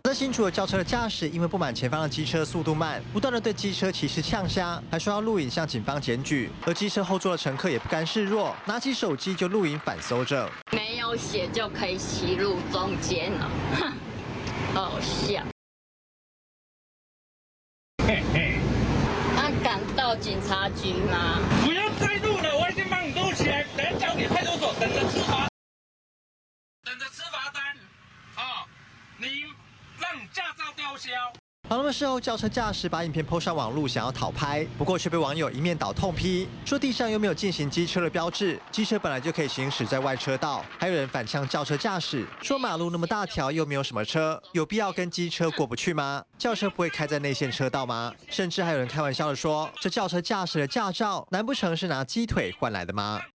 那新竹有轿车的驾驶因为不满前方的机车速度慢，不断的对机车骑士呛瞎，还说要录影向警方检举。而机车后座的乘客也不甘示弱，拿起手机就录影反搜证。 没有写就可以骑入中间了，哼，好笑。 嘿嘿， 他敢到警察局吗？ 不要再录了，我已经帮你录起来，等下交给派出所，等着吃罚单。哦，你让驾照吊销。 好，那么事后轿车驾驶把影片 PO 上网路，想要讨拍，不过却被网友一面倒痛批，说地上又没有进行机车的标志，机车本来就可以行驶在外车道。还有人反呛轿车驾驶，说马路那么大条，又没有什么车，有必要跟机车过不去吗？轿车不会开在内线车道吗？甚至还有人开玩笑的说，这轿车驾驶的驾照，难不成是拿鸡腿换来的吗？